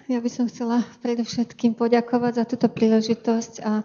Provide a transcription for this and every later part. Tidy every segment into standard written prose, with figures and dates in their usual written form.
Ja by som chcela predovšetkým poďakovať za túto príležitosť a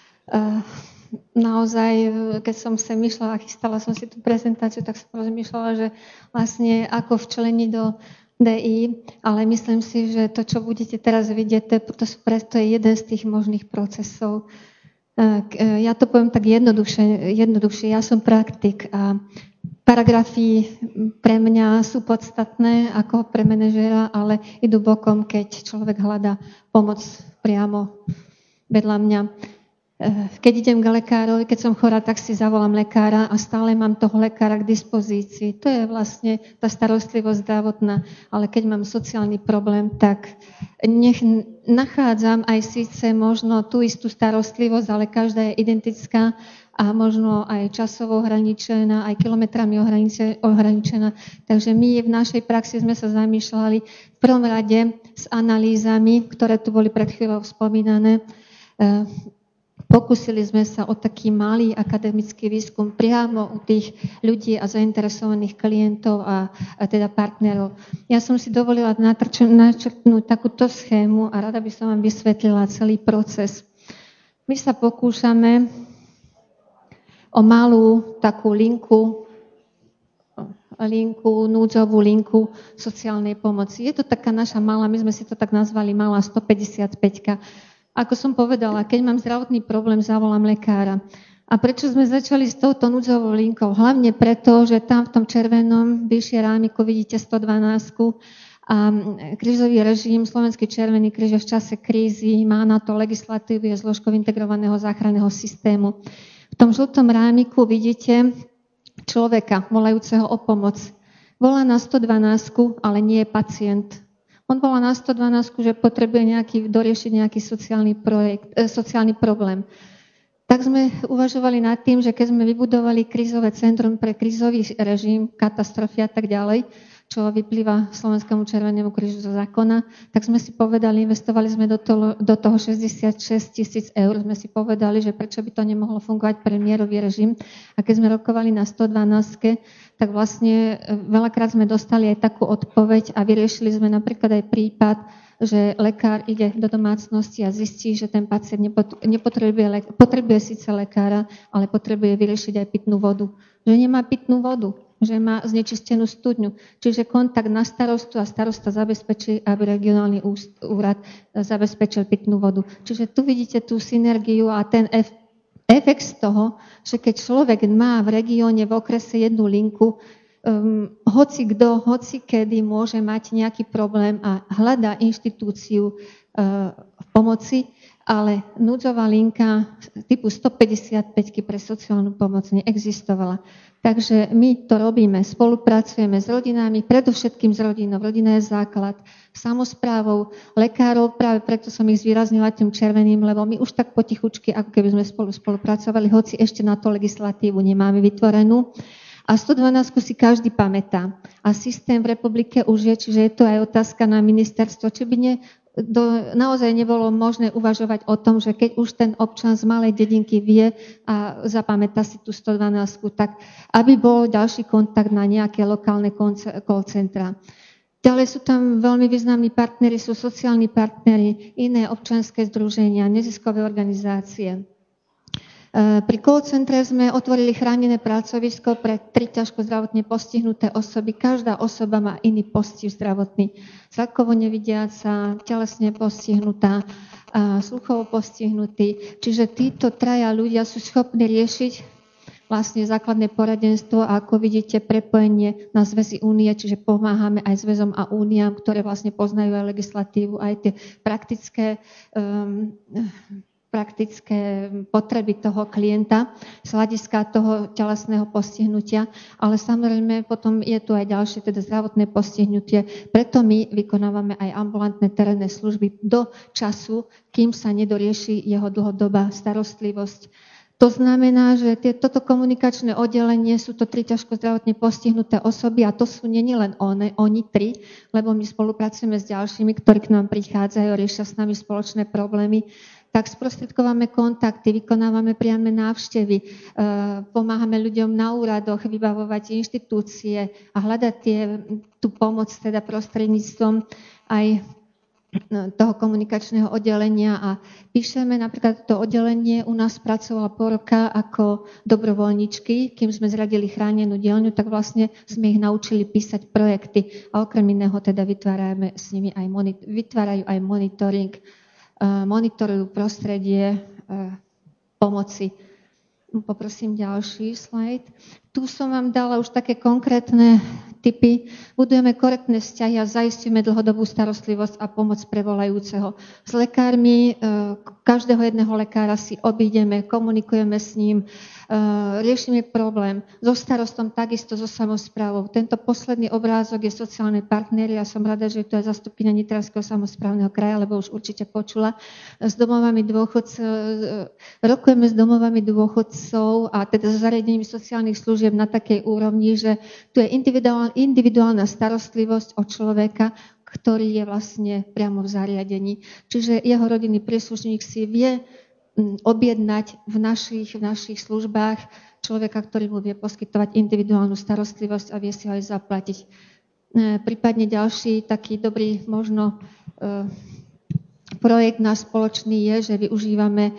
naozaj, keď som sem išla a chystala som si tú prezentáciu, tak som rozmýšľala, že vlastne ako včleniť do DI, ale myslím si, že to, čo budete teraz vidieť, to je jeden z tých možných procesov. Ja to poviem tak jednoduchšie. Ja som praktik a paragrafy pre mňa sú podstatné ako pre manažéra, ale idú bokom, keď človek hľadá pomoc priamo vedľa mňa. Keď idem k lekárovi, keď som chorá, tak si zavolám lekára a stále mám toho lekára k dispozícii. To je vlastne tá starostlivosť zdravotná, ale keď mám sociálny problém, tak nech nachádzam aj síce možno tú istú starostlivosť, ale každá je identická a možno aj časovo ohraničená, aj kilometrami ohraničená. Takže my v našej praxi sme sa zamýšľali v prvom rade s analýzami, ktoré tu boli pred chvíľou spomínané. Pokúsili sme sa o taký malý akademický výskum priamo u tých ľudí a zainteresovaných klientov a teda partnerov. Ja som si dovolila načrtnúť takúto schému a rada by som vám vysvetlila celý proces. My sa pokúšame o malú takú núdzovú linku sociálnej pomoci. Je to taká naša malá, my sme si to tak nazvali malá 155. Ako som povedala, keď mám zdravotný problém, zavolám lekára. A prečo sme začali s touto núdzovou linkou? Hlavne preto, že tam v tom červenom vyššie rámiku vidíte 112 a krízový režim, Slovenský červený kríž v čase krízy má na to legislatívu, je zložkou integrovaného záchranného systému. V tom žltom rámiku vidíte človeka volajúceho o pomoc. Volá na 112, ale nie je pacient. On volá na 112, že potrebuje doriešiť nejaký sociálny problém. Tak sme uvažovali nad tým, že keď sme vybudovali krízové centrum pre krízový režim, katastrofy a tak ďalej, čo vyplýva Slovenskému červenému krížu zo zákona, tak sme si povedali, investovali sme do toho 66 000 eur, sme si povedali, že prečo by to nemohlo fungovať pre mierový režim. A keď sme rokovali na 112, tak vlastne veľakrát sme dostali aj takú odpoveď a vyriešili sme napríklad aj prípad, že lekár ide do domácnosti a zistí, že ten pacient potrebuje síce lekára, ale potrebuje vyriešiť aj pitnú vodu. Že nemá pitnú vodu, že má znečistenú studňu. Čiže kontakt na starostu a starosta zabezpečí, aby regionálny úrad zabezpečil pitnú vodu. Čiže tu vidíte tú synergiu a ten efekt z toho, že keď človek má v regióne, v okrese jednu linku, hoci kedy môže mať nejaký problém a hľadá inštitúciu v pomoci, ale núdzová linka typu 155 pre sociálnu pomoc neexistovala. Takže my to robíme, spolupracujeme s rodinami, predovšetkým s rodinou. Rodina je základ, samosprávou, lekárov, práve preto som ich zvýraznila tým červeným, lebo my už tak potichučky, ako keby sme spolupracovali, hoci ešte na to legislatívu nemáme vytvorenú. A 112 si každý pamätá. A systém v republike už je, čiže je to aj otázka na ministerstvo, či by naozaj nebolo možné uvažovať o tom, že keď už ten občan z malej dedinky vie a zapamätá si tú 112, tak aby bol ďalší kontakt na nejaké lokálne call centra. Ďalej sú tam veľmi významní partneri, sú sociálni partneri, iné občianske združenia, neziskové organizácie. Pri call centre sme otvorili chránené pracovisko pre 3 ťažko zdravotne postihnuté osoby. Každá osoba má iný postih zdravotný. Zrakovo nevidiaca, telesne postihnutá, sluchovo postihnutý. Čiže títo 3 ľudia sú schopní riešiť vlastne základné poradenstvo a ako vidíte prepojenie na zväzy únie, čiže pomáhame aj zväzom a úniám, ktoré vlastne poznajú aj legislatívu, aj tie praktické potreby toho klienta z hľadiska toho telesného postihnutia, ale samozrejme potom je tu aj ďalšie, teda zdravotné postihnutie. Preto my vykonávame aj ambulantné terénne služby do času, kým sa nedorieši jeho dlhodobá starostlivosť. To znamená, že toto komunikačné oddelenie sú to 3 ťažko zdravotne postihnuté osoby a to sú nie len oni 3, lebo my spolupracujeme s ďalšími, ktorí k nám prichádzajú, riešia s nami spoločné problémy. Tak sprostredkováme kontakty, vykonávame priame návštevy, pomáhame ľuďom na úradoch vybavovať inštitúcie a hľadať tú pomoc teda prostredníctvom aj toho komunikačného oddelenia a píšeme, napríklad to oddelenie u nás pracovalo pol roka ako dobrovoľničky, kým sme zradili chránenú dielňu, tak vlastne sme ich naučili písať projekty a okrem iného teda vytvárajú aj monitoring, monitorujú prostredie pomoci. Poprosím ďalší slajd. Tu som vám dala už také konkrétne tipy. Budujeme korektné vzťahy a zaistíme dlhodobú starostlivosť a pomoc pre volajúceho. S lekármi, každého jedného lekára si obídeme, komunikujeme s ním, riešime problém. So starostom takisto, so samosprávou. Tento posledný obrázok je sociálne partnery. Ja som rada, že to je zastupkyňa Nitranského samosprávneho kraja, lebo už určite počula. S domovami dôchodcov, rokujeme s domovami dôchodcov a teda s zariadením sociálnych služieb na takej úrovni, že tu je individuálna starostlivosť o človeka, ktorý je vlastne priamo v zariadení. Čiže jeho rodinný príslušník si vie objednať v našich službách človeka, ktorý mu vie poskytovať individuálnu starostlivosť a vie si ho aj zaplatiť. Prípadne ďalší taký dobrý možno projekt náš spoločný je, že využívame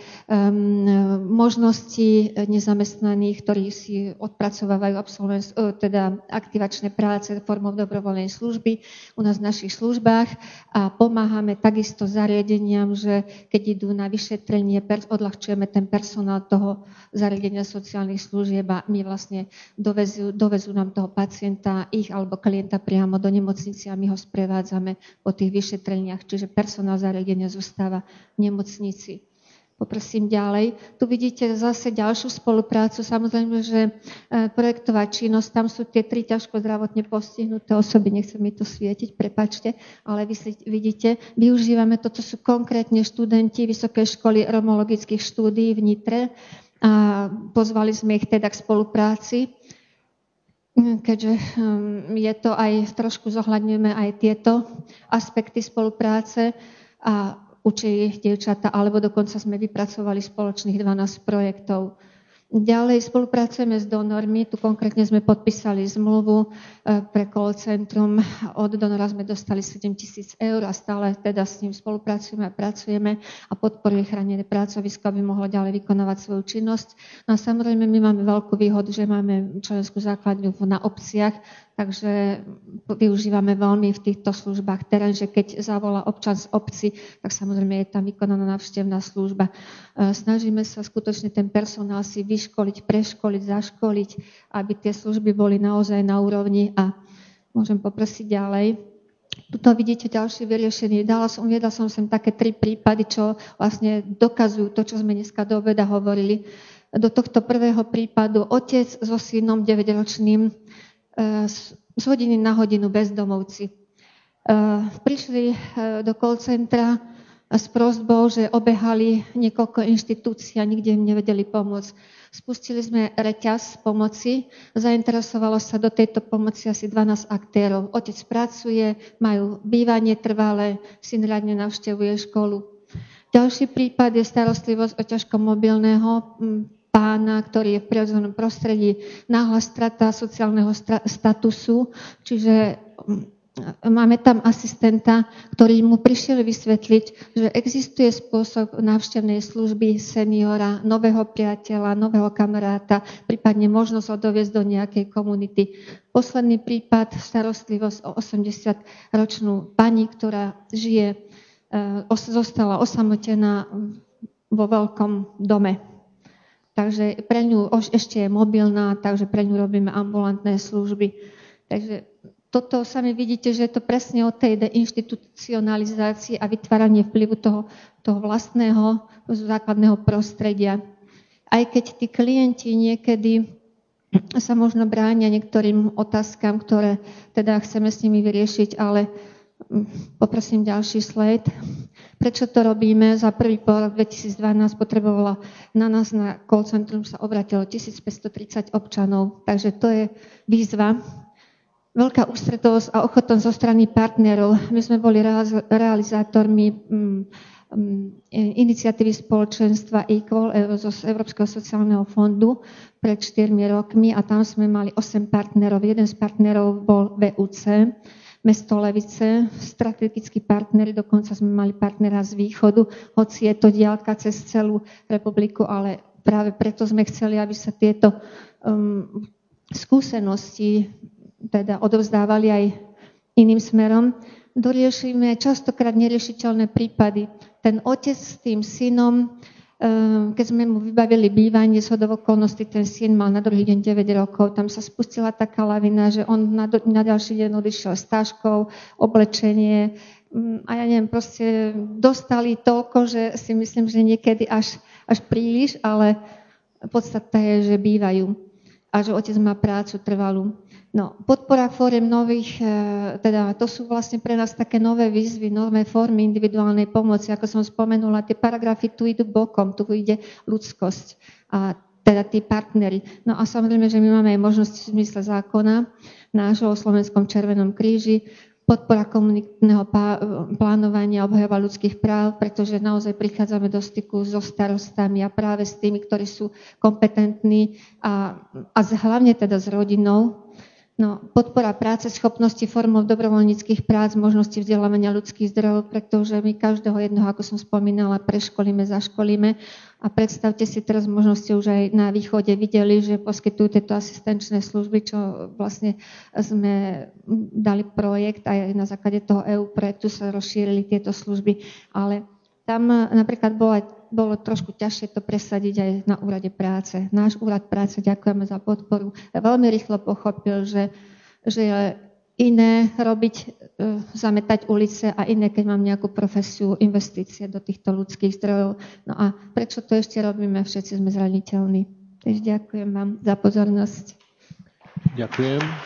možnosti nezamestnaných, ktorí si odpracovávajú teda aktivačné práce formou dobrovoľnej služby u nás v našich službách a pomáhame takisto zariadeniam, že keď idú na vyšetrenie, odľahčujeme ten personál toho zariadenia sociálnych služieb a my vlastne dovezú nám toho pacienta, ich alebo klienta priamo do nemocnice a my ho sprevádzame po tých vyšetreniach, čiže personál zariadenia zostáva v nemocnici. Poprosím ďalej. Tu vidíte zase ďalšiu spoluprácu. Samozrejme, že projektová činnosť, tam sú tie 3 ťažko zdravotne postihnuté osoby, nechcem mi to svietiť, prepáčte, ale vy vidíte, využívame, toto sú konkrétne študenti Vysokej školy romologických štúdií v Nitre a pozvali sme ich teda k spolupráci, keďže je to aj, trošku zohľadňujeme aj tieto aspekty spolupráce a učili ich dievčatá, alebo dokonca sme vypracovali spoločných 12 projektov. Ďalej spolupracujeme s donormi, tu konkrétne sme podpísali zmluvu pre call centrum, od donora sme dostali 7 000 eur a stále teda s ním spolupracujeme a pracujeme a podporuje chránené pracovisko, aby mohlo ďalej vykonávať svoju činnosť. No a samozrejme my máme veľkú výhodu, že máme členskú základňu na obciach, takže využívame veľmi v týchto službách terén, že keď zavolá občan z obci, tak samozrejme je tam vykonaná návštevná služba. Snažíme sa skutočne ten personál si vyškoliť, preškoliť, zaškoliť, aby tie služby boli naozaj na úrovni a môžem poprosiť ďalej. Tuto vidíte ďalšie vyriešenie. Viedla som sem také 3 prípady, čo vlastne dokazujú to, čo sme dneska do obeda hovorili. Do tohto prvého prípadu otec so synom 9-ročným z hodiny na hodinu bezdomovci. Prišli do call centra s prosbou, že obehali niekoľko inštitúcií a nikde im nevedeli pomôcť. Spustili sme reťaz pomoci, zainteresovalo sa do tejto pomoci asi 12 aktérov. Otec pracuje, majú bývanie trvalé, syn riadne navštevuje školu. Ďalší prípad je starostlivosť o ťažko mobilného pána, ktorý je v prirodzenom prostredí, náhla strata sociálneho statusu, čiže máme tam asistenta, ktorý mu prišiel vysvetliť, že existuje spôsob návštevnej služby seniora, nového priateľa, nového kamaráta, prípadne možnosť ho doviesť do nejakej komunity. Posledný prípad, starostlivosť o 80-ročnú pani, ktorá zostala osamotená vo veľkom dome. Takže pre ňu ešte je mobilná, takže pre ňu robíme ambulantné služby. Takže toto sami vidíte, že je to presne o tej deinštitucionalizácii a vytváranie vplyvu toho vlastného základného prostredia. Aj keď tí klienti niekedy sa možno bránia niektorým otázkam, ktoré teda chceme s nimi vyriešiť, ale poprosím ďalší slajd. Prečo to robíme? Za prvý pol 2012 potrebovalo na nás na call centrum sa obratilo 1530 občanov, takže to je výzva. Veľká ústretovosť a ochotnosť zo strany partnerov. My sme boli realizátormi iniciatívy spoločenstva Equal z Európskeho sociálneho fondu pred 4 rokmi a tam sme mali 8 partnerov. Jeden z partnerov bol VUC. mesto Levice, strategickí partneri, dokonca sme mali partnera z východu, hoci je to diaľka cez celú republiku, ale práve preto sme chceli, aby sa tieto skúsenosti teda odovzdávali aj iným smerom. Doriešime častokrát neriešiteľné prípady. Ten otec s tým synom, keď sme mu vybavili bývanie, zhodou okolností ten syn mal na druhý deň 9 rokov, tam sa spustila taká lavina, že on na ďalší deň odišiel s taškou, oblečenie a ja neviem, proste dostali toľko, že si myslím, že niekedy až príliš, ale podstata je, že bývajú a že otec má prácu trvalú. No, podpora fóriem nových, teda to sú vlastne pre nás také nové výzvy, nové formy individuálnej pomoci. Ako som spomenula, tie paragrafy tu idú bokom, tu ide ľudskosť a teda tí partneri. No a samozrejme, že my máme aj možnosti v zmysle zákona nášho o Slovenskom Červenom kríži, podpora komunitného plánovania, obhajoba ľudských práv, pretože naozaj prichádzame do styku so starostami a práve s tými, ktorí sú kompetentní a hlavne teda s rodinou. No, podpora práce, schopnosti formou dobrovoľníckych prác, možnosti vzdelávania ľudských zdrojov, pretože my každého jedného, ako som spomínala, preškolíme, zaškolíme. A predstavte si teraz možnosti už aj na východe videli, že poskytujú tieto asistenčné služby, čo vlastne sme dali projekt a aj na základe toho EU projektu sa rozšírili tieto služby. Ale tam napríklad bolo trošku ťažšie to presadiť aj na úrade práce. Náš úrad práce, ďakujeme za podporu, veľmi rýchlo pochopil, že je iné robiť, zametať ulice a iné, keď mám nejakú profesiu, investície do týchto ľudských zdrojov. No a prečo to ešte robíme? Všetci sme zraniteľní. Takže ďakujem vám za pozornosť. Ďakujem.